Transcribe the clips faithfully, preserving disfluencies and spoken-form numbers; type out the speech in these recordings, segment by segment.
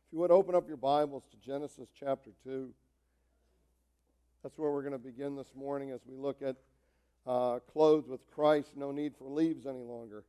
If you would open up your Bibles to Genesis chapter two. That's where we're going to begin this morning as we look at uh, clothed with Christ, no need for leaves any longer.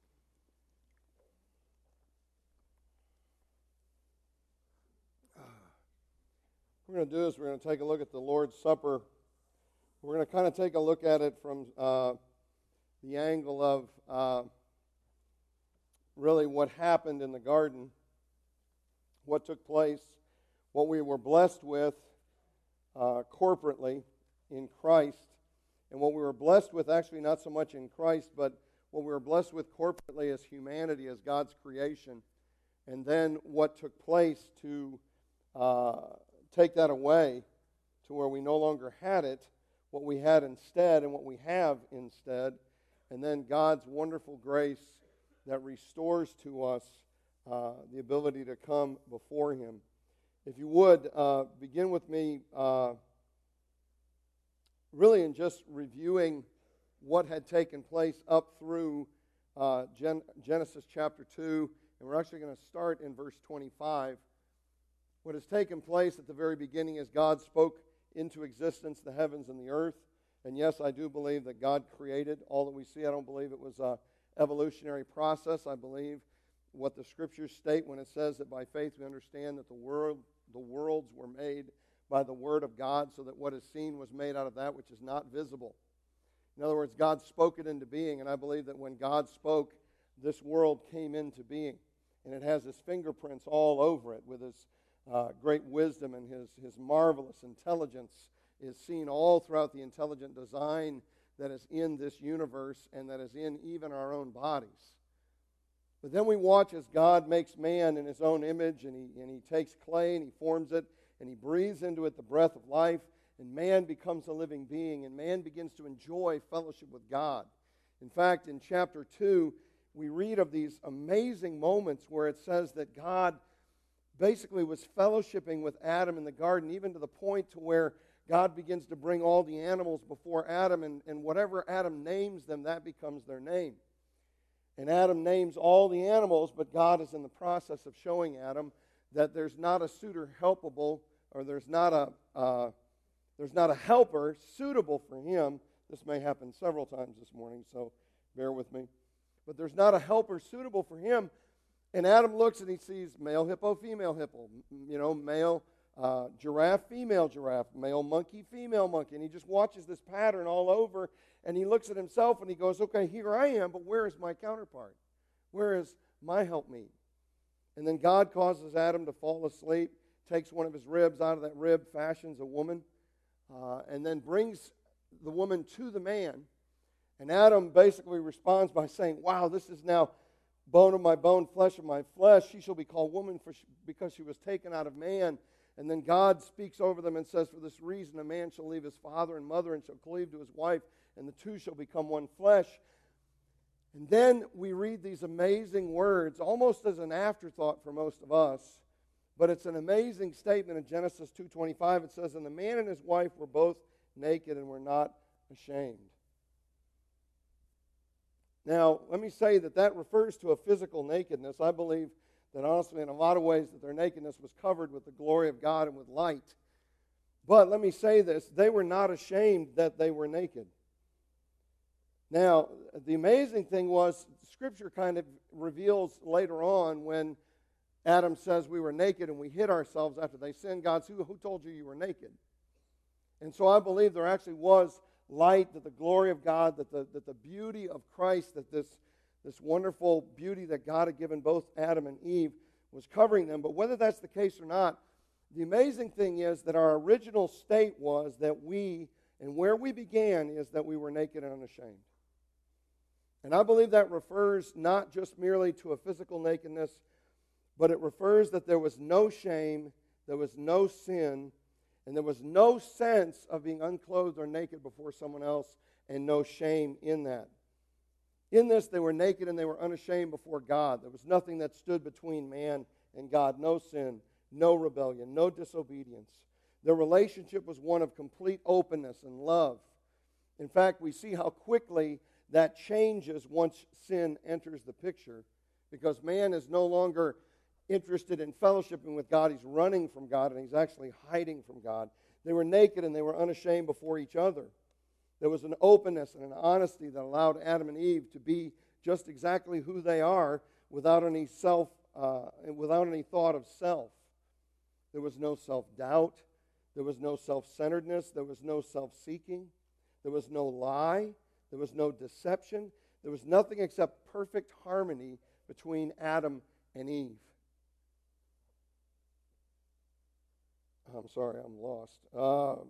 What we're going to do is we're going to take a look at the Lord's Supper. We're going to kind of take a look at it from uh, the angle of uh, really what happened in the garden, what took place, what we were blessed with uh, corporately in Christ, and what we were blessed with actually not so much in Christ, but what we were blessed with corporately as humanity, as God's creation, and then what took place to uh, take that away to where we no longer had it, what we had instead and what we have instead, and then God's wonderful grace that restores to us uh, the ability to come before Him. If you would, uh, begin with me uh, really in just reviewing what had taken place up through uh, Gen- Genesis chapter two, and we're actually going to start in verse twenty-five. What has taken place at the very beginning is God spoke into existence the heavens and the earth. And yes, I do believe that God created all that we see. I don't believe it was an evolutionary process. I believe what the Scriptures state when it says that by faith we understand that the world, the worlds were made by the Word of God, so that what is seen was made out of that which is not visible. In other words, God spoke it into being, and I believe that when God spoke, this world came into being. And it has His fingerprints all over it with His Uh, great wisdom, and his, his marvelous intelligence is seen all throughout the intelligent design that is in this universe and that is in even our own bodies. But then we watch as God makes man in His own image, and he, and he takes clay and He forms it, and He breathes into it the breath of life, and man becomes a living being, and man begins to enjoy fellowship with God. In fact, in chapter two, we read of these amazing moments where it says that God basically was fellowshipping with Adam in the garden, even to the point to where God begins to bring all the animals before Adam, and, and whatever Adam names them, that becomes their name. And Adam names all the animals, but God is in the process of showing Adam that there's not a suitor helpable, or there's not a uh, there's not a helper suitable for him. This may happen several times this morning, so bear with me. But there's not a helper suitable for him. And Adam looks and he sees male hippo, female hippo, you know, male uh, giraffe, female giraffe, male monkey, female monkey. And he just watches this pattern all over, and he looks at himself and he goes, okay, here I am, but where is my counterpart? Where is my helpmeet? And then God causes Adam to fall asleep, takes one of his ribs out of that rib, fashions a woman, uh, and then brings the woman to the man. And Adam basically responds by saying, wow, this is now bone of my bone, flesh of my flesh. She shall be called woman for she, because she was taken out of man. And then God speaks over them and says, for this reason a man shall leave his father and mother and shall cleave to his wife, and the two shall become one flesh. And then we read these amazing words, almost as an afterthought for most of us, but it's an amazing statement in Genesis two twenty-five. It says, and the man and his wife were both naked and were not ashamed. Now, let me say that that refers to a physical nakedness. I believe that honestly, in a lot of ways, that their nakedness was covered with the glory of God and with light. But let me say this, they were not ashamed that they were naked. Now, the amazing thing was, Scripture kind of reveals later on when Adam says we were naked and we hid ourselves after they sinned, God says, who, who told you you were naked? And so I believe there actually was light, that the glory of God, that the, that the beauty of Christ, that this, this wonderful beauty that God had given both Adam and Eve was covering them. But whether that's the case or not, the amazing thing is that our original state was that we, and where we began is that we were naked and unashamed. And I believe that refers not just merely to a physical nakedness, but it refers that there was no shame, there was no sin, and there was no sense of being unclothed or naked before someone else, and no shame in that. In this, they were naked and they were unashamed before God. There was nothing that stood between man and God. No sin, no rebellion, no disobedience. Their relationship was one of complete openness and love. In fact, we see how quickly that changes once sin enters the picture, because man is no longer interested in fellowshipping with God. He's running from God, and he's actually hiding from God. They were naked, and they were unashamed before each other. There was an openness and an honesty that allowed Adam and Eve to be just exactly who they are without any self, uh, without any thought of self. There was no self-doubt. There was no self-centeredness. There was no self-seeking. There was no lie. There was no deception. There was nothing except perfect harmony between Adam and Eve. I'm sorry, I'm lost. Uh,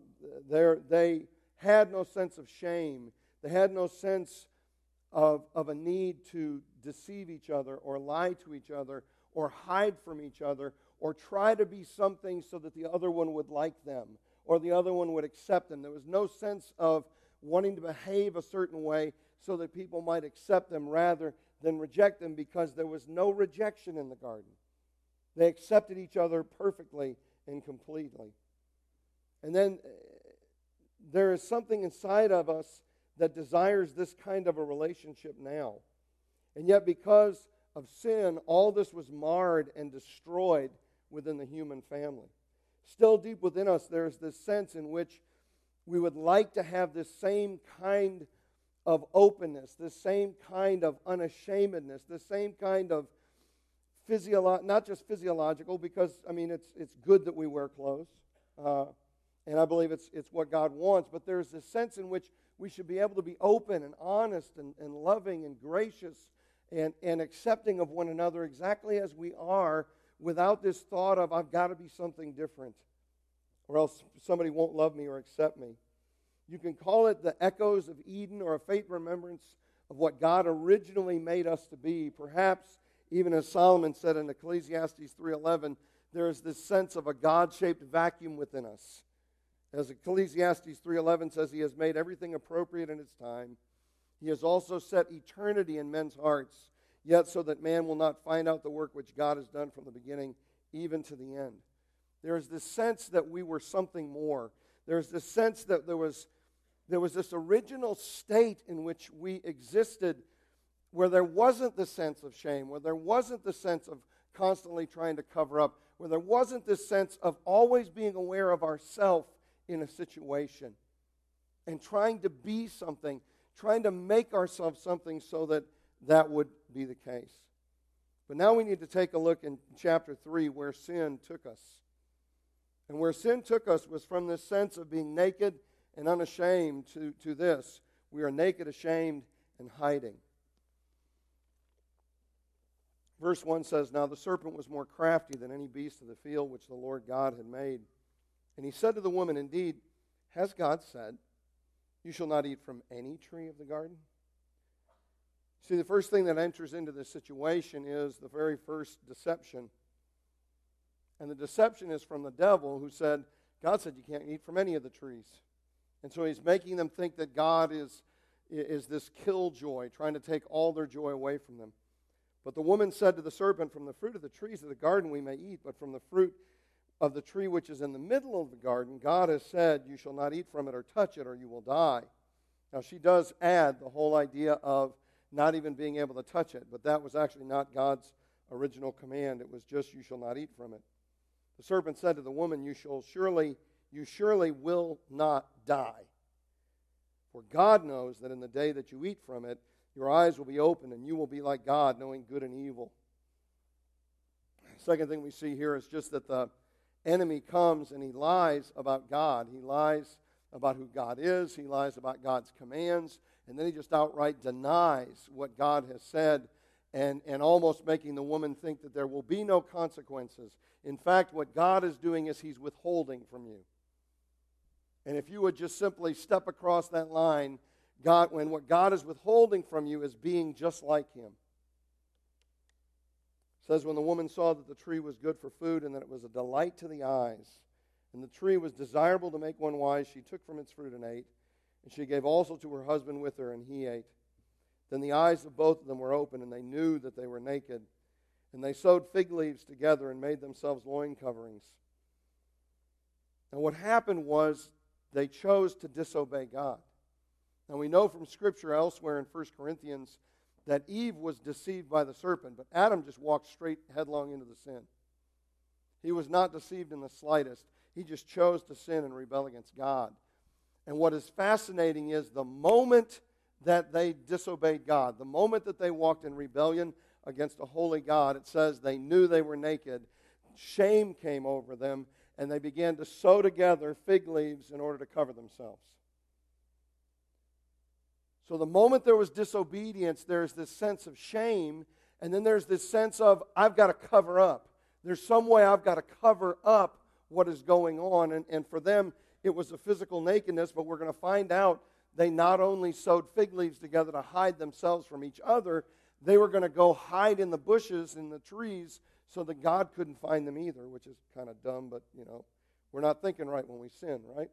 they had no sense of shame. They had no sense of, of a need to deceive each other or lie to each other or hide from each other or try to be something so that the other one would like them or the other one would accept them. There was no sense of wanting to behave a certain way so that people might accept them rather than reject them, because there was no rejection in the garden. They accepted each other perfectly and completely. And then uh, there is something inside of us that desires this kind of a relationship now. And yet because of sin, all this was marred and destroyed within the human family. Still deep within us, there is this sense in which we would like to have this same kind of openness, this same kind of unashamedness, this same kind of physiolo- not just physiological, because, I mean, it's it's good that we wear clothes, uh, and I believe it's it's what God wants, but there's this sense in which we should be able to be open and honest and, and loving and gracious and, and accepting of one another exactly as we are, without this thought of, I've got to be something different, or else somebody won't love me or accept me. You can call it the echoes of Eden or a faint remembrance of what God originally made us to be. Perhaps, even as Solomon said in Ecclesiastes three eleven, there is this sense of a God-shaped vacuum within us. As Ecclesiastes three eleven says, He has made everything appropriate in its time. He has also set eternity in men's hearts, yet so that man will not find out the work which God has done from the beginning, even to the end. There is this sense that we were something more. There's this sense that there was, there was this original state in which we existed, where there wasn't the sense of shame, where there wasn't the sense of constantly trying to cover up, where there wasn't this sense of always being aware of ourself in a situation and trying to be something, trying to make ourselves something so that that would be the case. But now we need to take a look in chapter three where sin took us. And where sin took us was from this sense of being naked and unashamed to, to this. We are naked, ashamed, and hiding. Verse one says, Now the serpent was more crafty than any beast of the field which the Lord God had made. And he said to the woman, Indeed, has God said, You shall not eat from any tree of the garden? See, the first thing that enters into this situation is the very first deception. And the deception is from the devil, who said, God said you can't eat from any of the trees. And so he's making them think that God is, is this killjoy, trying to take all their joy away from them. But the woman said to the serpent, From the fruit of the trees of the garden we may eat, but from the fruit of the tree which is in the middle of the garden, God has said, You shall not eat from it or touch it, or you will die. Now she does add the whole idea of not even being able to touch it, but that was actually not God's original command. It was just, You shall not eat from it. The serpent said to the woman, You shall surely, you surely will not die. For God knows that in the day that you eat from it, your eyes will be opened, and you will be like God, knowing good and evil. Second thing we see here is just that the enemy comes and he lies about God. He lies about who God is. He lies about God's commands. And then he just outright denies what God has said, and, and almost making the woman think that there will be no consequences. In fact, what God is doing is he's withholding from you. And if you would just simply step across that line, God, when what God is withholding from you is being just like him. It says, when the woman saw that the tree was good for food and that it was a delight to the eyes, and the tree was desirable to make one wise, she took from its fruit and ate. And she gave also to her husband with her, and he ate. Then the eyes of both of them were open, and they knew that they were naked. And they sewed fig leaves together and made themselves loin coverings. And what happened was they chose to disobey God. Now we know from Scripture elsewhere in First Corinthians that Eve was deceived by the serpent, but Adam just walked straight headlong into the sin. He was not deceived in the slightest. He just chose to sin and rebel against God. And what is fascinating is the moment that they disobeyed God, the moment that they walked in rebellion against a holy God, it says they knew they were naked. Shame came over them, and they began to sew together fig leaves in order to cover themselves. So the moment there was disobedience, there's this sense of shame, and then there's this sense of, I've got to cover up. There's some way I've got to cover up what is going on. And, and for them, it was a physical nakedness, but we're going to find out they not only sewed fig leaves together to hide themselves from each other, they were going to go hide in the bushes, in the trees, so that God couldn't find them either, which is kind of dumb, but, you know, we're not thinking right when we sin, right?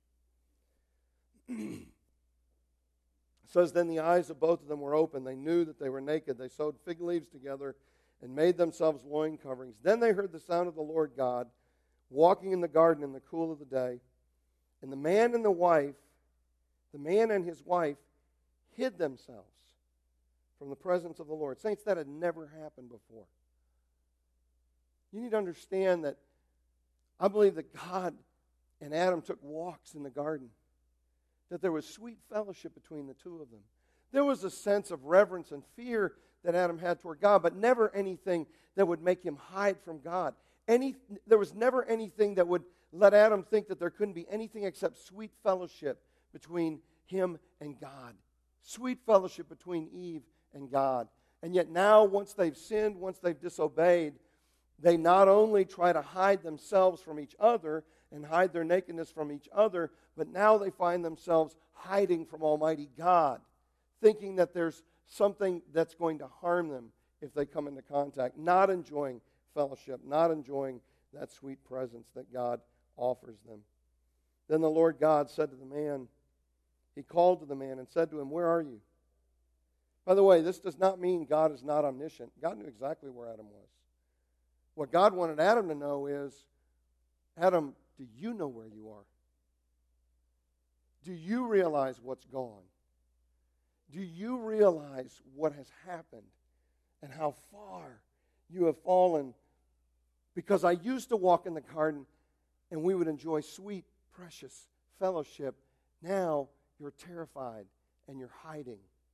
It says, then the eyes of both of them were open. They knew that they were naked. They sewed fig leaves together and made themselves loin coverings. Then they heard the sound of the Lord God walking in the garden in the cool of the day. And the man and the wife, the man and his wife, hid themselves from the presence of the Lord. Saints, that had never happened before. You need to understand that I believe that God and Adam took walks in the garden, that there was sweet fellowship between the two of them. There was a sense of reverence and fear that Adam had toward God, but never anything that would make him hide from God. Any, there was never anything that would let Adam think that there couldn't be anything except sweet fellowship between him and God. Sweet fellowship between Eve and God. And yet now, once they've sinned, once they've disobeyed, they not only try to hide themselves from each other and hide their nakedness from each other, but now they find themselves hiding from Almighty God, thinking that there's something that's going to harm them if they come into contact, not enjoying fellowship, not enjoying that sweet presence that God offers them. Then the Lord God said to the man, he called to the man and said to him, where are you? By the way, this does not mean God is not omniscient. God knew exactly where Adam was. What God wanted Adam to know is, Adam, do you know where you are? Do you realize what's gone? Do you realize what has happened and how far you have fallen? Because I used to walk in the garden and we would enjoy sweet, precious fellowship. Now you're terrified and you're hiding.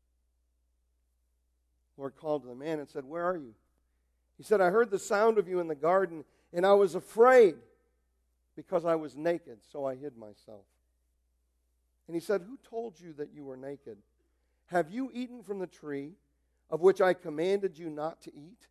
The Lord called to the man and said, where are you? He said, I heard the sound of you in the garden and I was afraid because I was naked, so I hid myself. And he said, who told you that you were naked? Have you eaten from the tree of which I commanded you not to eat?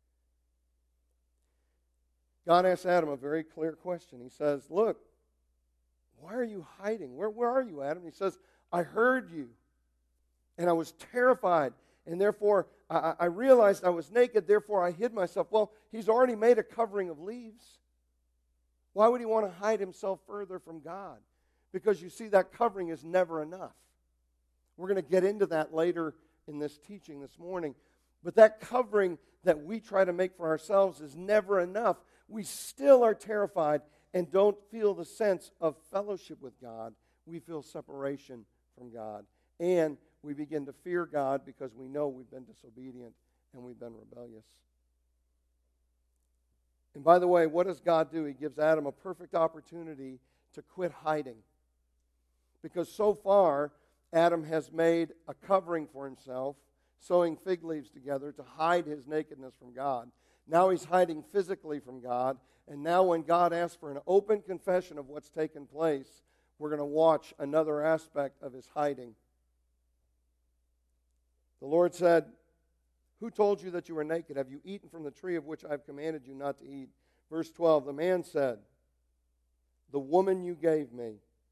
God asked Adam a very clear question. He says, look, why are you hiding? Where, where are you, Adam? He says, I heard you, and I was terrified, and therefore I, I realized I was naked, therefore I hid myself. Well, he's already made a covering of leaves. Why would he want to hide himself further from God? Because you see, that covering is never enough. We're going to get into that later in this teaching this morning. But that covering that we try to make for ourselves is never enough. We still are terrified and don't feel the sense of fellowship with God. We feel separation from God. And we begin to fear God because we know we've been disobedient and we've been rebellious. And by the way, what does God do? He gives Adam a perfect opportunity to quit hiding. Because so far, Adam has made a covering for himself, sewing fig leaves together to hide his nakedness from God. Now he's hiding physically from God. And now when God asks for an open confession of what's taken place, we're going to watch another aspect of his hiding. The Lord said, who told you that you were naked? Have you eaten from the tree of which I have commanded you not to eat? Verse twelve, the man said, the woman you gave me,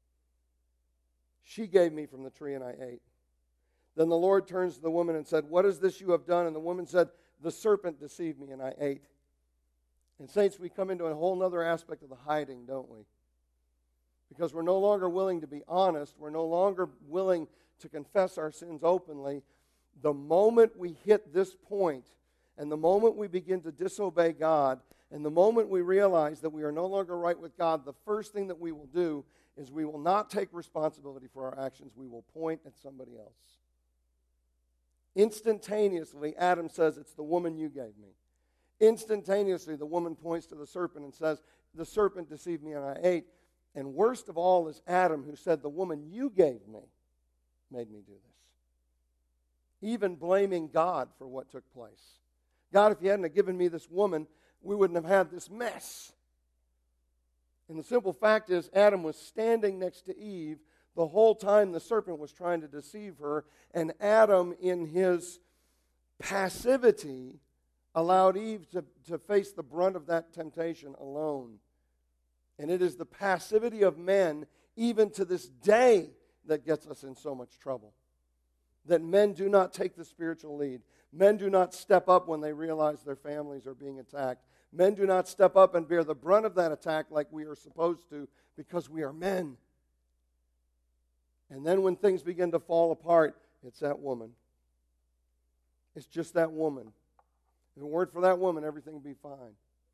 she gave me from the tree and I ate. Then the Lord turns to the woman and said, what is this you have done? And the woman said, the serpent deceived me and I ate. And saints, we come into a whole other aspect of the hiding, don't we? Because we're no longer willing to be honest. We're no longer willing to confess our sins openly. The moment we hit this point, and the moment we begin to disobey God, and the moment we realize that we are no longer right with God, the first thing that we will do is we will not take responsibility for our actions. We will point at somebody else. Instantaneously, Adam says, it's the woman you gave me. Instantaneously, the woman points to the serpent and says, the serpent deceived me and I ate. And worst of all is Adam, who said, the woman you gave me made me do this. Even blaming God for what took place. God, if you hadn't have given me this woman, we wouldn't have had this mess. And the simple fact is, Adam was standing next to Eve the whole time the serpent was trying to deceive her, and Adam, in his passivity, allowed Eve to, to face the brunt of that temptation alone. And it is the passivity of men, even to this day, that gets us in so much trouble. That men do not take the spiritual lead. Men do not step up when they realize their families are being attacked. Men do not step up and bear the brunt of that attack like we are supposed to, because we are men. And then when things begin to fall apart, it's that woman. It's just that woman. If it weren't for that woman, everything would be fine.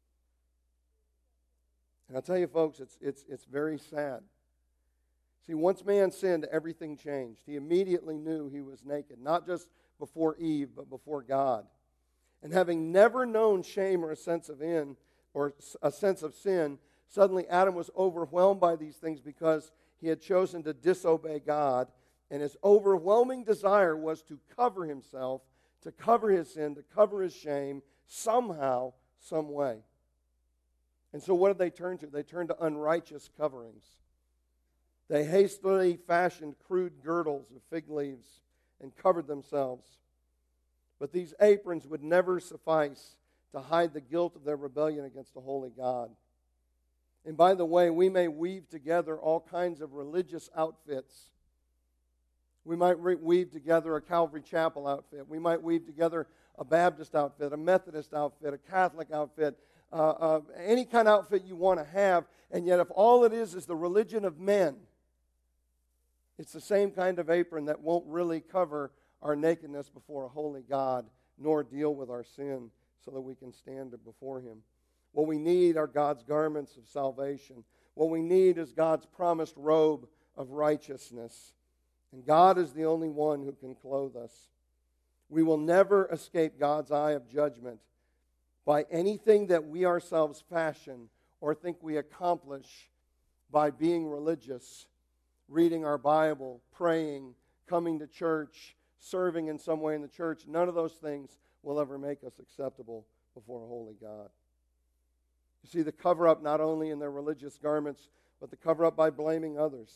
And I'll tell you, folks, it's, it's, it's very sad. See, once man sinned, everything changed. He immediately knew he was naked, not just before Eve, but before God. And having never known shame or a sense of in, or a sense of sin, suddenly Adam was overwhelmed by these things because he had chosen to disobey God, and his overwhelming desire was to cover himself, to cover his sin, to cover his shame, somehow, some way. And so what did they turn to? They turned to unrighteous coverings. They hastily fashioned crude girdles of fig leaves and covered themselves. But these aprons would never suffice to hide the guilt of their rebellion against a holy God. And by the way, we may weave together all kinds of religious outfits. We might re- weave together a Calvary Chapel outfit. We might weave together a Baptist outfit, a Methodist outfit, a Catholic outfit, uh, uh, any kind of outfit you want to have. And yet if all it is is the religion of men, it's the same kind of apron that won't really cover our nakedness before a holy God, nor deal with our sin so that we can stand before Him. What we need are God's garments of salvation. What we need is God's promised robe of righteousness. And God is the only one who can clothe us. We will never escape God's eye of judgment by anything that we ourselves fashion or think we accomplish by being religious, reading our Bible, praying, coming to church, serving in some way in the church. None of those things will ever make us acceptable before a holy God. You see, the cover-up not only in their religious garments, but the cover-up by blaming others.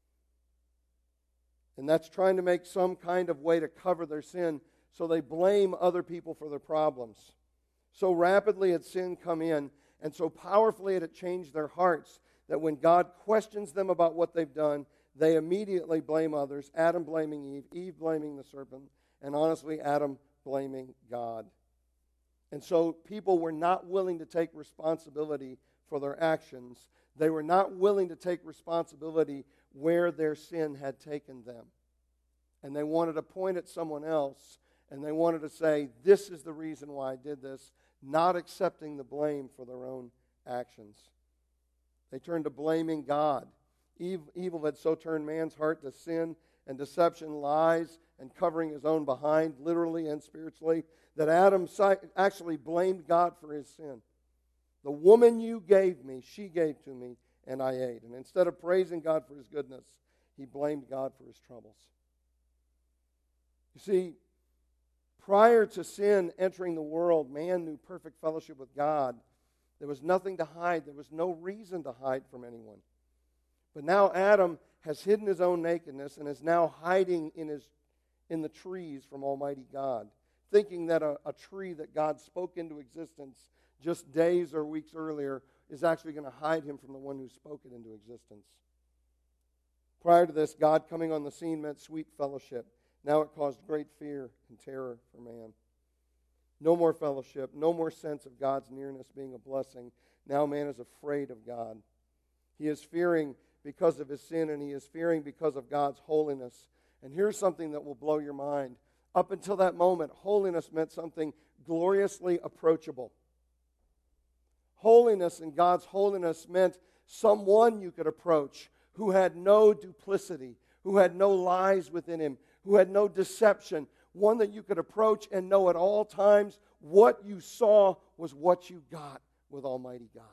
And that's trying to make some kind of way to cover their sin, so they blame other people for their problems. So rapidly had sin come in, and so powerfully had it changed their hearts, that when God questions them about what they've done, they immediately blame others, Adam blaming Eve, Eve blaming the serpent, and honestly, Adam blaming God. And so people were not willing to take responsibility for their actions. They were not willing to take responsibility where their sin had taken them. And they wanted to point at someone else, and they wanted to say, this is the reason why I did this, not accepting the blame for their own actions. They turned to blaming God. Evil had so turned man's heart to sin and deception, lies, and covering his own behind, literally and spiritually, that Adam actually blamed God for his sin. The woman you gave me, she gave to me, and I ate. And instead of praising God for His goodness, he blamed God for his troubles. You see, prior to sin entering the world, man knew perfect fellowship with God. There was nothing to hide. There was no reason to hide from anyone. But now Adam has hidden his own nakedness and is now hiding in his in the trees from Almighty God, thinking that a, a tree that God spoke into existence just days or weeks earlier is actually going to hide him from the one who spoke it into existence. Prior to this, God coming on the scene meant sweet fellowship. Now it caused great fear and terror for man. No more fellowship, no more sense of God's nearness being a blessing. Now man is afraid of God. He is fearing because of his sin, and he is fearing because of God's holiness. And here's something that will blow your mind. Up until that moment, holiness meant something gloriously approachable. Holiness and God's holiness meant someone you could approach who had no duplicity, who had no lies within him, who had no deception. one that you could approach and know at all times what you saw was what you got with Almighty God.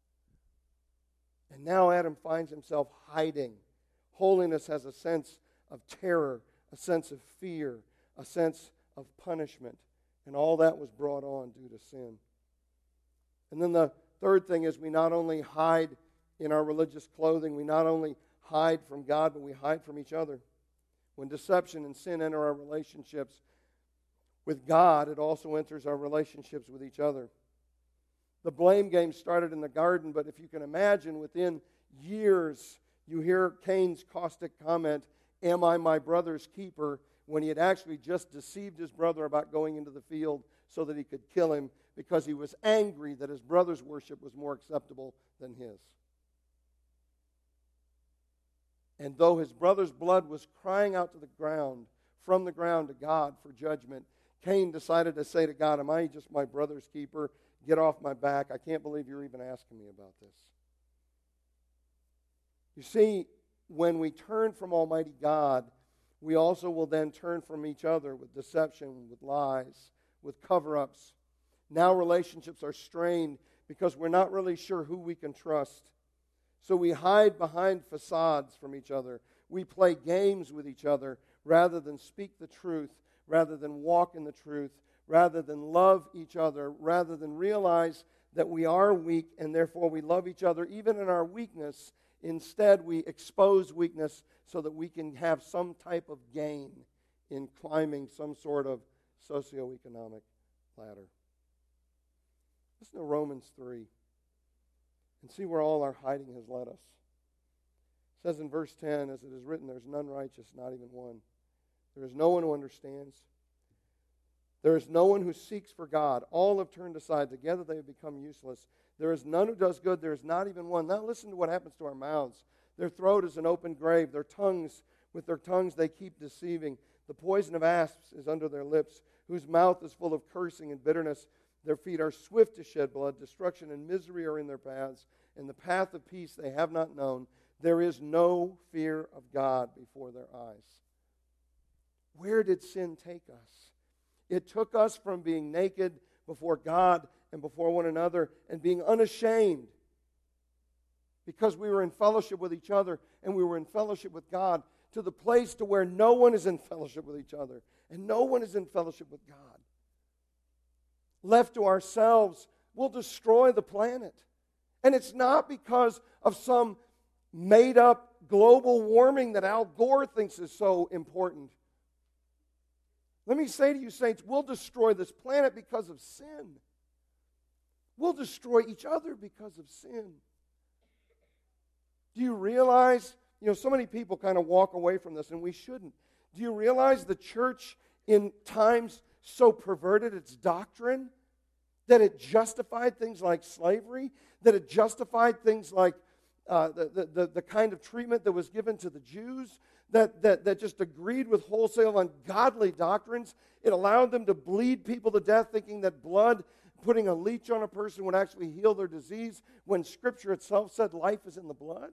And now Adam finds himself hiding. Holiness has a sense of terror, a sense of fear, a sense of punishment. And all that was brought on due to sin. And then the third thing is we not only hide in our religious clothing, we not only hide from God, but we hide from each other. When deception and sin enter our relationships with God, it also enters our relationships with each other. The blame game started in the garden, but if you can imagine, within years, you hear Cain's caustic comment, "Am I my brother's keeper?" when he had actually just deceived his brother about going into the field so that he could kill him because he was angry that his brother's worship was more acceptable than his. And though his brother's blood was crying out to the ground, from the ground to God for judgment, Cain decided to say to God, "Am I just my brother's keeper? Get off my back. I can't believe you're even asking me about this." You see, when we turn from Almighty God, we also will then turn from each other with deception, with lies, with cover-ups. Now relationships are strained because we're not really sure who we can trust. So we hide behind facades from each other. We play games with each other rather than speak the truth, rather than walk in the truth, rather than love each other, rather than realize that we are weak and therefore we love each other even in our weakness. Instead, we expose weakness so that we can have some type of gain in climbing some sort of socioeconomic ladder. Listen to Romans three and see where all our hiding has led us. It says in verse ten, as it is written, "There's none righteous, not even one. There is no one who understands. There is no one who seeks for God. All have turned aside. Together they have become useless. There is none who does good. There is not even one." Now listen to what happens to our mouths. Their throat is an open grave. Their tongues, with their tongues they keep deceiving. The poison of asps is under their lips, whose mouth is full of cursing and bitterness. Their feet are swift to shed blood. Destruction and misery are in their paths. And the path of peace they have not known. There is no fear of God before their eyes. Where did sin take us? It took us from being naked before God and before one another and being unashamed because we were in fellowship with each other and we were in fellowship with God, to the place to where no one is in fellowship with each other and no one is in fellowship with God. Left to ourselves, we'll destroy the planet. And it's not because of some made-up global warming that Al Gore thinks is so important. Let me say to you, saints, we'll destroy this planet because of sin. We'll destroy each other because of sin. Do you realize, you know, so many people kind of walk away from this, and we shouldn't. Do you realize the church in times so perverted its doctrine that it justified things like slavery, that it justified things like uh, the, the, the kind of treatment that was given to the Jews, that, that, that just agreed with wholesale ungodly doctrines? It allowed them to bleed people to death, thinking that blood, putting a leech on a person, would actually heal their disease, when Scripture itself said life is in the blood.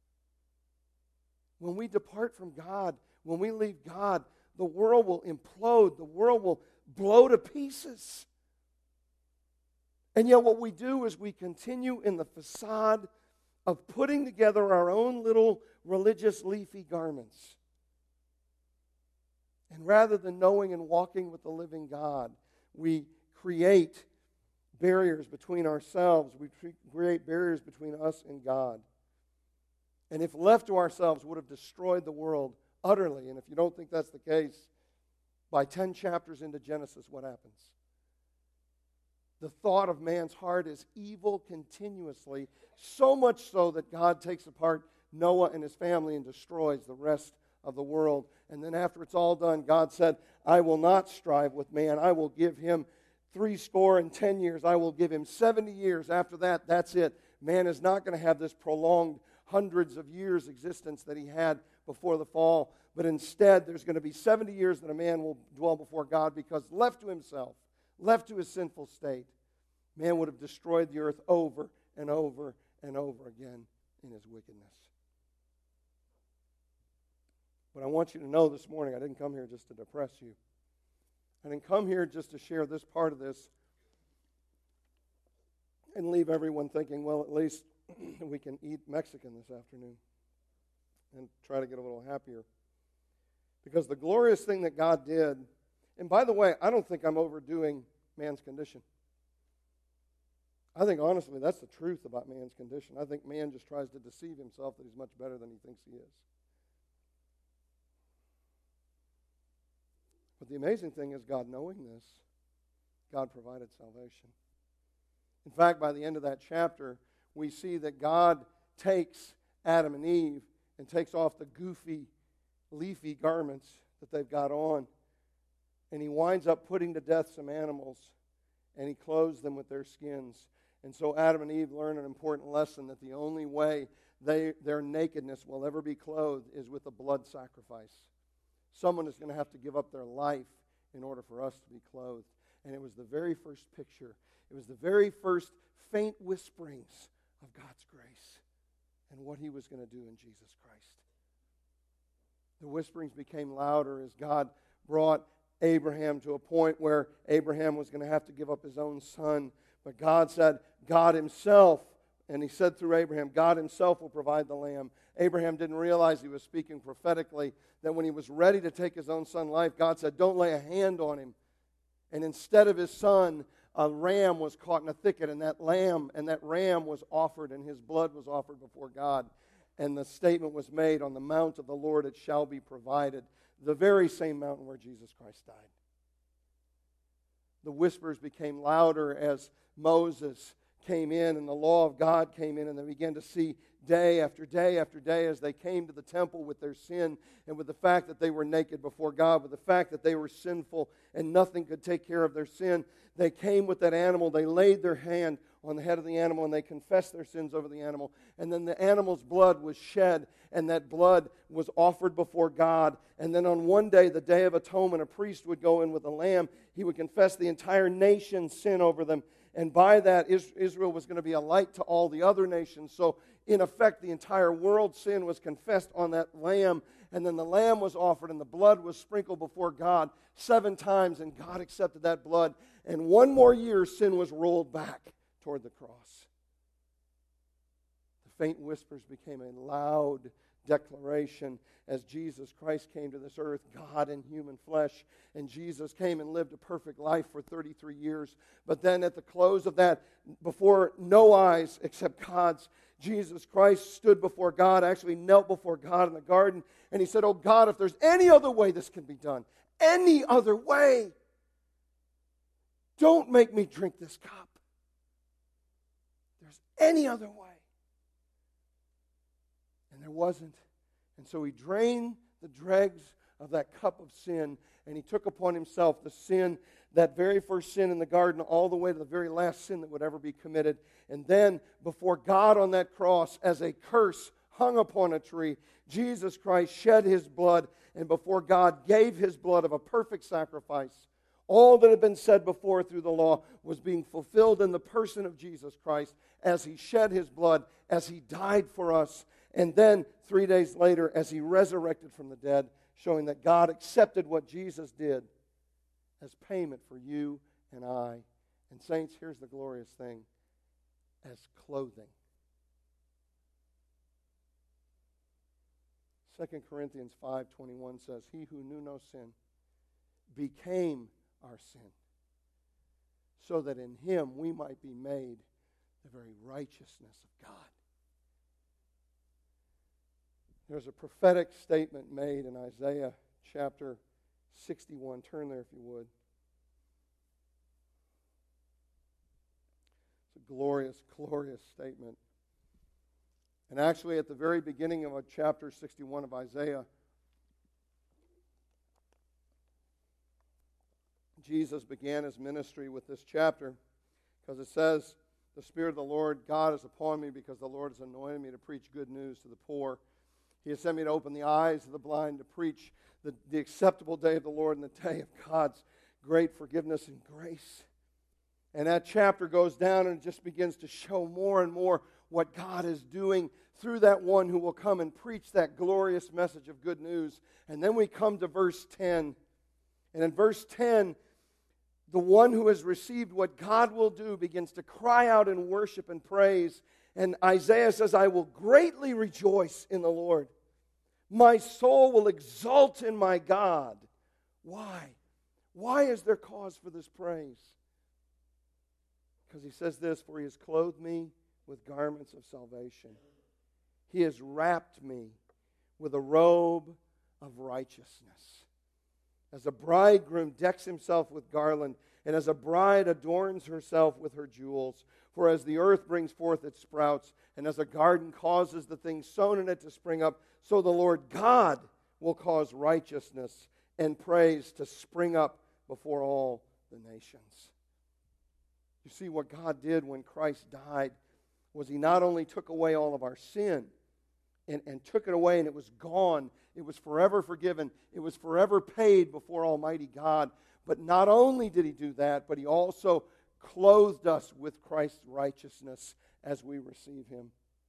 When we depart from God, when we leave God, the world will implode. The world will blow to pieces. And yet what we do is we continue in the facade of putting together our own little religious leafy garments. And rather than knowing and walking with the living God, we create barriers between ourselves. We create barriers between us and God. And if left to ourselves, would have destroyed the world utterly. And if you don't think that's the case, by ten chapters into Genesis, what happens? The thought of man's heart is evil continuously, so much so that God takes apart Noah and his family and destroys the rest of the world. And then after it's all done, God said, "I will not strive with man. I will give him three score and ten years. I will give him seventy years. After that, that's it. Man is not going to have this prolonged hundreds of years existence that he had before the fall. But instead, there's going to be seventy years that a man will dwell before God, because left to himself, left to his sinful state, man would have destroyed the earth over and over and over again in his wickedness." But I want you to know this morning, I didn't come here just to depress you. I didn't come here just to share this part of this and leave everyone thinking, well, at least we can eat Mexican this afternoon and try to get a little happier. Because the glorious thing that God did, and by the way, I don't think I'm overdoing man's condition. I think, honestly, that's the truth about man's condition. I think man just tries to deceive himself that he's much better than he thinks he is. But the amazing thing is, God knowing this, God provided salvation. In fact, by the end of that chapter, we see that God takes Adam and Eve and takes off the goofy, leafy garments that they've got on, and he winds up putting to death some animals, and he clothes them with their skins. And so Adam and Eve learn an important lesson, that the only way they, their nakedness will ever be clothed is with a blood sacrifice. Someone is going to have to give up their life in order for us to be clothed. And it was the very first picture. It was the very first faint whisperings of God's grace and what he was going to do in Jesus Christ. The whisperings became louder as God brought Abraham to a point where Abraham was going to have to give up his own son. But God said, God himself, and he said through Abraham, God himself will provide the lamb. Abraham didn't realize he was speaking prophetically, that when he was ready to take his own son's life, God said, don't lay a hand on him. And instead of his son, a ram was caught in a thicket, and that lamb and that ram was offered, and his blood was offered before God. And the statement was made, on the mount of the Lord it shall be provided. The very same mountain where Jesus Christ died. The whispers became louder as Moses came in and the law of God came in, and they began to see day after day after day as they came to the temple with their sin and with the fact that they were naked before God, with the fact that they were sinful and nothing could take care of their sin. They came with that animal, they laid their hand on the head of the animal, and they confessed their sins over the animal. And then the animal's blood was shed, and that blood was offered before God. And then on one day, the Day of Atonement, a priest would go in with a lamb. He would confess the entire nation's sin over them. And by that, Israel was going to be a light to all the other nations. So, in effect, the entire world's sin was confessed on that lamb. And then the lamb was offered, and the blood was sprinkled before God seven times. And God accepted that blood. And one more year, sin was rolled back toward the cross. The faint whispers became a loud declaration as Jesus Christ came to this earth, God in human flesh. And Jesus came and lived a perfect life for thirty-three years. But then at the close of that, before no eyes except God's, Jesus Christ stood before God, actually knelt before God in the garden, and he said, oh God, if there's any other way this can be done, any other way, don't make me drink this cup. There's any other way. And there wasn't. And so he drained the dregs of that cup of sin, and he took upon himself the sin, that very first sin in the garden, all the way to the very last sin that would ever be committed. And then, before God on that cross, as a curse hung upon a tree, Jesus Christ shed his blood, and before God gave his blood of a perfect sacrifice. All that had been said before through the law was being fulfilled in the person of Jesus Christ as he shed his blood, as he died for us. And then, three days later, as he resurrected from the dead, showing that God accepted what Jesus did as payment for you and I. And saints, here's the glorious thing, as clothing. Second Corinthians five twenty-one says, he who knew no sin became our sin, so that in him we might be made the very righteousness of God. There's a prophetic statement made in Isaiah chapter sixty-one. Turn there if you would. It's a glorious, glorious statement. And actually at the very beginning of chapter sixty-one of Isaiah, Jesus began his ministry with this chapter, because it says, the Spirit of the Lord God is upon me, because the Lord has anointed me to preach good news to the poor. He has sent me to open the eyes of the blind, to preach the, the acceptable day of the Lord and the day of God's great forgiveness and grace. And that chapter goes down and it just begins to show more and more what God is doing through that one who will come and preach that glorious message of good news. And then we come to verse ten. And in verse ten, the one who has received what God will do begins to cry out in worship and praise. And Isaiah says, I will greatly rejoice in the Lord. My soul will exult in my God. Why? Why is there cause for this praise? Because he says this, for he has clothed me with garments of salvation. He has wrapped me with a robe of righteousness. As a bridegroom decks himself with garland, and as a bride adorns herself with her jewels. For as the earth brings forth its sprouts, and as a garden causes the things sown in it to spring up, so the Lord God will cause righteousness and praise to spring up before all the nations. You see, what God did when Christ died was he not only took away all of our sin, and, and took it away, and it was gone. It was forever forgiven. It was forever paid before Almighty God. But not only did he do that, but he also clothed us with Christ's righteousness as we receive him.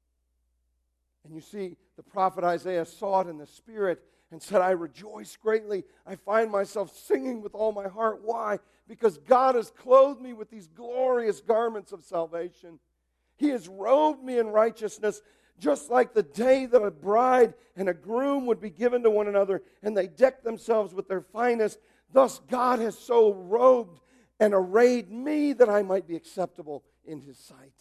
And you see, the prophet Isaiah saw it in the Spirit and said, I rejoice greatly. I find myself singing with all my heart. Why? Because God has clothed me with these glorious garments of salvation. He has robed me in righteousness, just like the day that a bride and a groom would be given to one another, and they deck themselves with their finest. Thus God has so robed and arrayed me that I might be acceptable in his sight.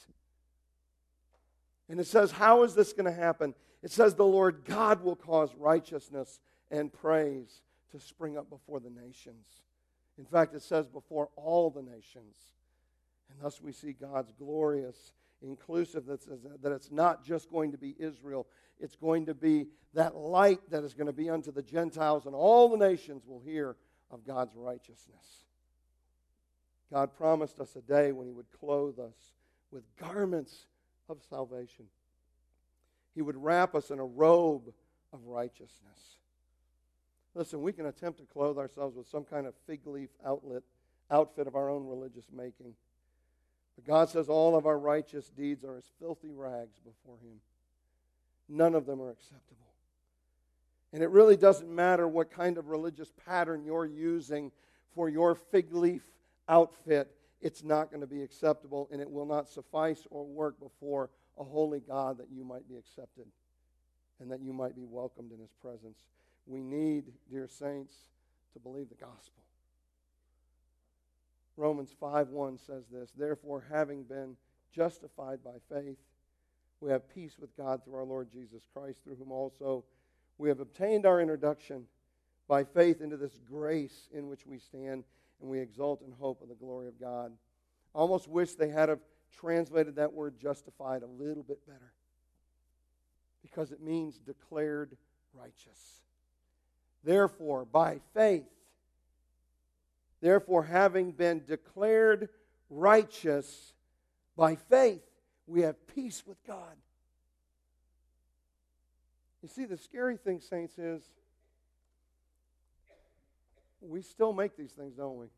And it says, how is this going to happen? It says the Lord God will cause righteousness and praise to spring up before the nations. In fact, it says before all the nations. And thus we see God's glorious inclusive, that says that it's not just going to be Israel. It's going to be that light that is going to be unto the Gentiles, and all the nations will hear of God's righteousness. God promised us a day when he would clothe us with garments of salvation. He would wrap us in a robe of righteousness. Listen, we can attempt to clothe ourselves with some kind of fig leaf outlet, outfit of our own religious making. But God says all of our righteous deeds are as filthy rags before him. None of them are acceptable. And it really doesn't matter what kind of religious pattern you're using for your fig leaf outfit. It's not going to be acceptable, and it will not suffice or work before a holy God that you might be accepted and that you might be welcomed in his presence. We need, dear saints, to believe the gospel. Romans five one says this, therefore, having been justified by faith, we have peace with God through our Lord Jesus Christ, through whom also we have obtained our introduction by faith into this grace in which we stand, and we exult in hope of the glory of God. I almost wish they had have translated that word justified a little bit better, because it means declared righteous. Therefore, by faith, therefore, having been declared righteous by faith, we have peace with God. You see, the scary thing, saints, is we still make these things, don't we?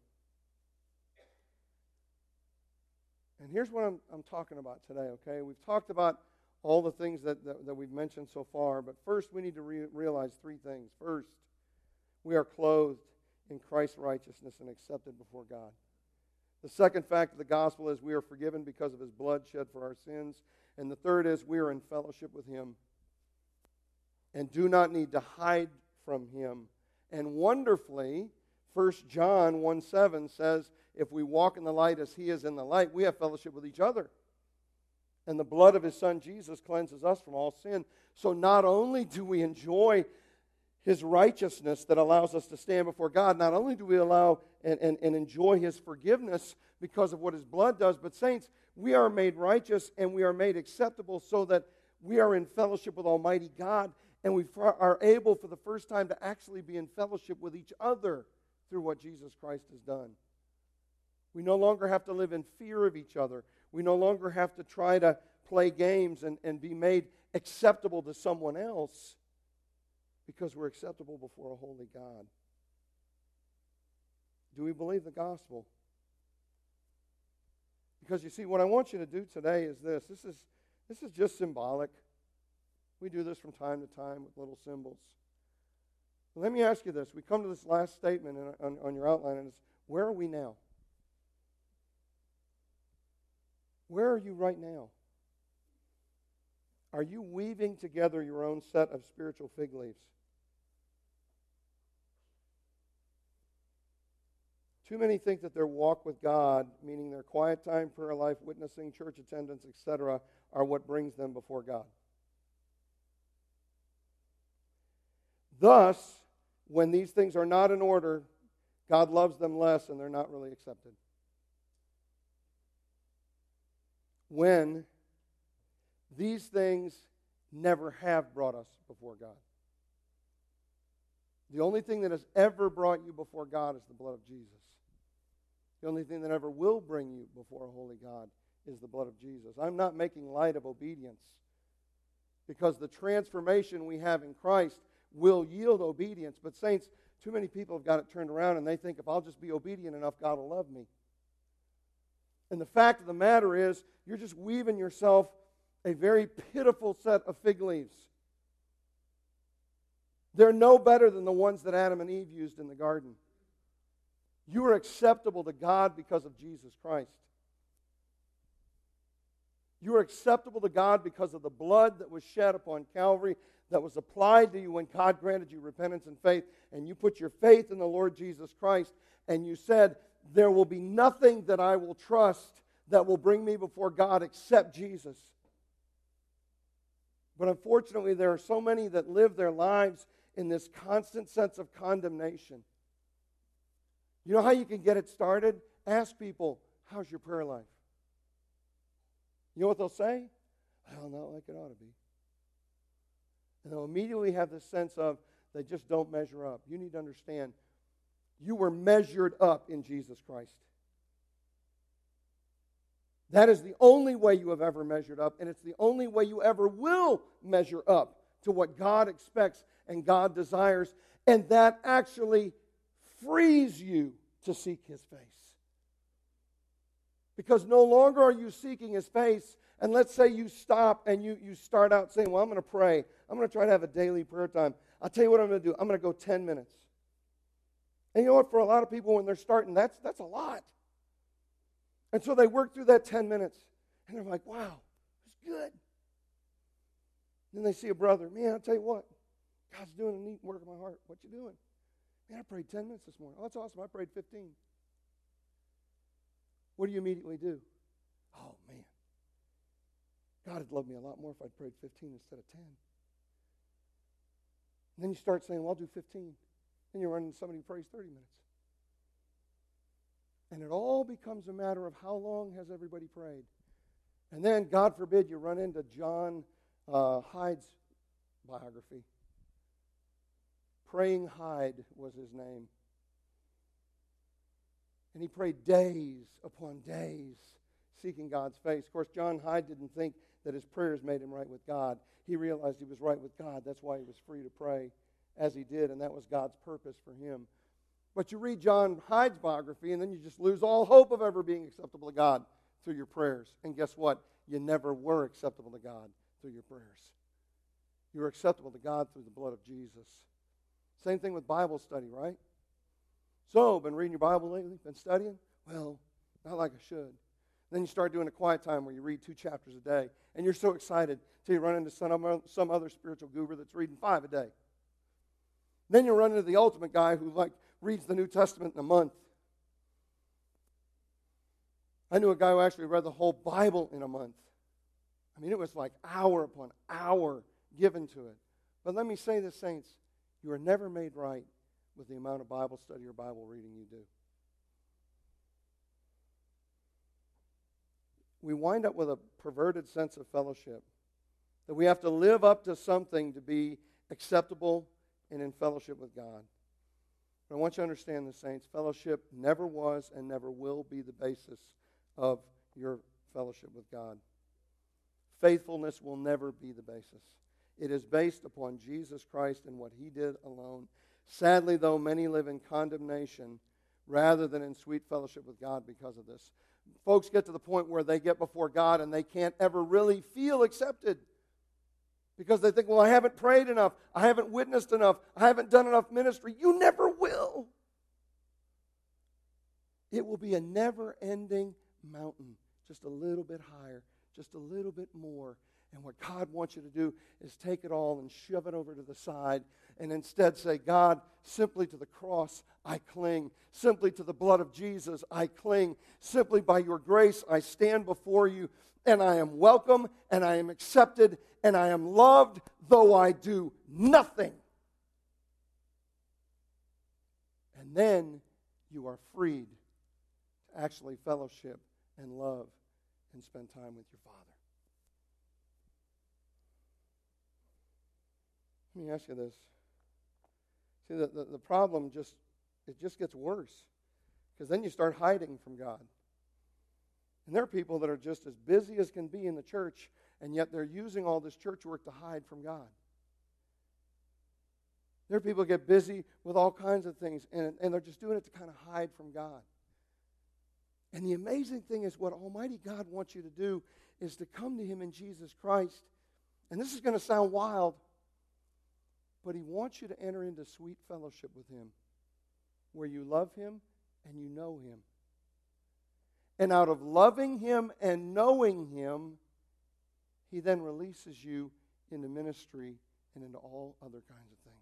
And here's what I'm, I'm talking about today, okay? We've talked about all the things that, that, that we've mentioned so far, but first we need to re- realize three things. First, we are clothed in Christ's righteousness and accepted before God. The second fact of the gospel is we are forgiven because of his blood shed for our sins. And the third is we are in fellowship with him and do not need to hide from him. And wonderfully, First John one seven says, if we walk in the light as he is in the light, we have fellowship with each other. And the blood of his son Jesus cleanses us from all sin. So not only do we enjoy his righteousness that allows us to stand before God, not only do we allow and, and, and enjoy his forgiveness because of what his blood does, but saints, we are made righteous and we are made acceptable so that we are in fellowship with Almighty God, and we are able for the first time to actually be in fellowship with each other through what Jesus Christ has done. We no longer have to live in fear of each other. We no longer have to try to play games and, and be made acceptable to someone else, because we're acceptable before a holy God. Do we believe the gospel? Because you see, what I want you to do today is this. This is, this is just symbolic. We do this from time to time with little symbols. But let me ask you this. We come to this last statement in, on, on your outline, and it's, where are we now? Where are you right now? Are you weaving together your own set of spiritual fig leaves? Too many think that their walk with God, meaning their quiet time, prayer life, witnessing, church attendance, et cetera, are what brings them before God. Thus, when these things are not in order, God loves them less and they're not really accepted. When these things never have brought us before God. The only thing that has ever brought you before God is the blood of Jesus. The only thing that ever will bring you before a holy God is the blood of Jesus. I'm not making light of obedience, because the transformation we have in Christ will yield obedience. But saints, too many people have got it turned around and they think if I'll just be obedient enough, God will love me. And the fact of the matter is, you're just weaving yourself a very pitiful set of fig leaves. They're no better than the ones that Adam and Eve used in the garden. You are acceptable to God because of Jesus Christ. You are acceptable to God because of the blood that was shed upon Calvary, that was applied to you when God granted you repentance and faith, and you put your faith in the Lord Jesus Christ, and you said, there will be nothing that I will trust that will bring me before God except Jesus. But unfortunately, there are so many that live their lives in this constant sense of condemnation. You know how you can get it started? Ask people, how's your prayer life? You know what they'll say? Well, not like it ought to be. And they'll immediately have this sense of they just don't measure up. You need to understand, you were measured up in Jesus Christ. That is the only way you have ever measured up, and it's the only way you ever will measure up to what God expects and God desires, and that actually frees you to seek His face. Because no longer are you seeking His face, and let's say you stop and you, you start out saying, well, I'm going to pray. I'm going to try to have a daily prayer time. I'll tell you what I'm going to do. I'm going to go ten minutes. And you know what? For a lot of people when they're starting, that's, that's a lot. And so they work through that ten minutes, and they're like, wow, it's good. Then they see a brother. Man, I'll tell you what, God's doing a neat work in my heart. What you doing? Man, I prayed ten minutes this morning. Oh, that's awesome. I prayed fifteen. What do you immediately do? Oh, man. God would love me a lot more if I'd prayed fifteen instead of ten. And then you start saying, well, I'll do fifteen. Then you run into somebody who prays thirty minutes. And it all becomes a matter of how long has everybody prayed. And then, God forbid, you run into John uh, Hyde's biography. Praying Hyde was his name. And he prayed days upon days, seeking God's face. Of course, John Hyde didn't think that his prayers made him right with God. He realized he was right with God. That's why he was free to pray as he did, and that was God's purpose for him. But you read John Hyde's biography, and then you just lose all hope of ever being acceptable to God through your prayers. And guess what? You never were acceptable to God through your prayers. You were acceptable to God through the blood of Jesus. Same thing with Bible study, right? So, been reading your Bible lately? Been studying? Well, not like I should. Then you start doing a quiet time where you read two chapters a day, and you're so excited till you run into some, some other spiritual guru that's reading five a day. Then you run into the ultimate guy who, like, reads the New Testament in a month. I knew a guy who actually read the whole Bible in a month. I mean, it was like hour upon hour given to it. But let me say this, saints, you are never made right with the amount of Bible study or Bible reading you do. We wind up with a perverted sense of fellowship, that we have to live up to something to be acceptable and in fellowship with God. But I want you to understand this, saints. Fellowship never was and never will be the basis of your fellowship with God. Faithfulness will never be the basis. It is based upon Jesus Christ and what He did alone. Sadly, though, many live in condemnation rather than in sweet fellowship with God because of this. Folks get to the point where they get before God and they can't ever really feel accepted. Because they think, well, I haven't prayed enough. I haven't witnessed enough. I haven't done enough ministry. You never will. It will be a never-ending mountain, just a little bit higher, just a little bit more. And what God wants you to do is take it all and shove it over to the side and instead say, God, simply to the cross I cling. Simply to the blood of Jesus I cling. Simply by your grace I stand before you, and I am welcome, and I am accepted, and I am loved, though I do nothing. And then you are freed to actually fellowship and love and spend time with your Father. Let me ask you this. See, the, the, the problem just, it just gets worse. Because then you start hiding from God. And there are people that are just as busy as can be in the church, and yet they're using all this church work to hide from God. There are people who get busy with all kinds of things, and, and they're just doing it to kind of hide from God. And the amazing thing is what Almighty God wants you to do is to come to Him in Jesus Christ. And this is going to sound wild, but He wants you to enter into sweet fellowship with Him, where you love Him and you know Him. And out of loving Him and knowing Him, He then releases you into ministry and into all other kinds of things.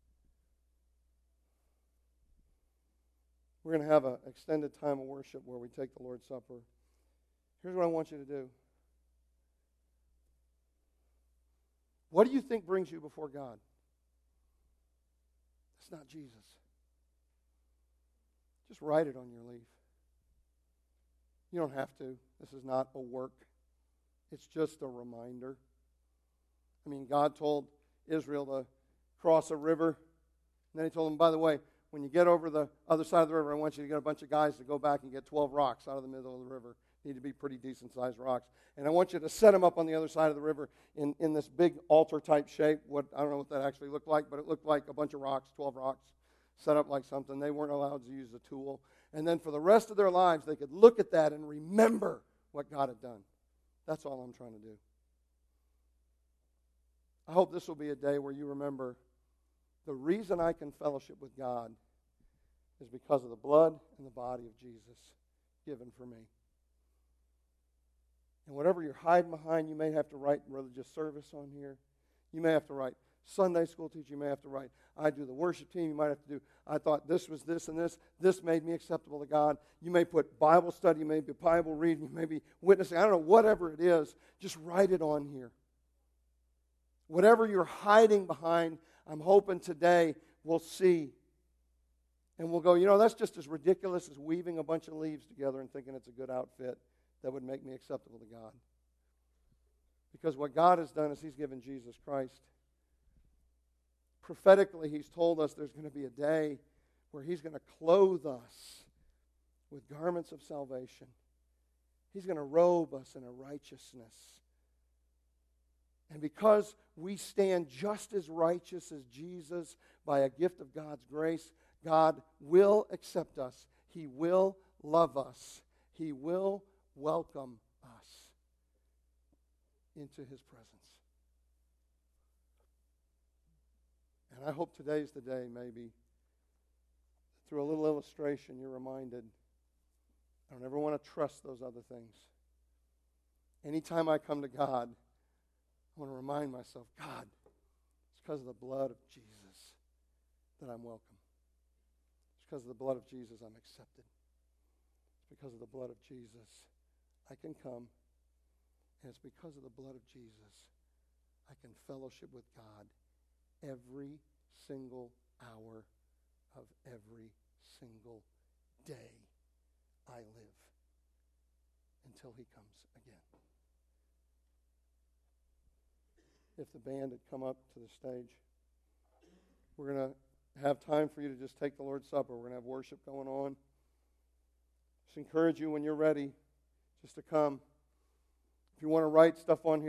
We're going to have an extended time of worship where we take the Lord's Supper. Here's what I want you to do. What do you think brings you before God? It's not Jesus. Just write it on your leaf. You don't have to. This is not a work. It's just a reminder. I mean, God told Israel to cross a river. And then He told them, by the way, when you get over the other side of the river, I want you to get a bunch of guys to go back and get twelve rocks out of the middle of the river. Need to be pretty decent-sized rocks. And I want you to set them up on the other side of the river in, in this big altar-type shape. What I don't know what that actually looked like, but it looked like a bunch of rocks, twelve rocks, set up like something. They weren't allowed to use a tool. And then for the rest of their lives, they could look at that and remember what God had done. That's all I'm trying to do. I hope this will be a day where you remember the reason I can fellowship with God is because of the blood and the body of Jesus given for me. And whatever you're hiding behind, you may have to write religious service on here. You may have to write Sunday school teacher. You may have to write, I do the worship team. You might have to do, I thought this was this and this. This made me acceptable to God. You may put Bible study. You may be Bible reading. You may be witnessing. I don't know, whatever it is. Just write it on here. Whatever you're hiding behind, I'm hoping today we'll see. And we'll go, you know, that's just as ridiculous as weaving a bunch of leaves together and thinking it's a good outfit that would make me acceptable to God. Because what God has done is He's given Jesus Christ. Prophetically, He's told us there's going to be a day where He's going to clothe us with garments of salvation. He's going to robe us in a righteousness. And because we stand just as righteous as Jesus by a gift of God's grace, God will accept us. He will love us. He will welcome us into His presence. And I hope today's the day, maybe, through a little illustration, you're reminded, I don't ever want to trust those other things. Anytime I come to God, I want to remind myself, God, it's because of the blood of Jesus that I'm welcome. It's because of the blood of Jesus I'm accepted. It's because of the blood of Jesus I can come. And it's because of the blood of Jesus I can fellowship with God every single hour of every single day I live until He comes again. If the band had come up to the stage, we're going to have time for you to just take the Lord's Supper. We're going to have worship going on. Just encourage you when you're ready just to come. If you want to write stuff on here,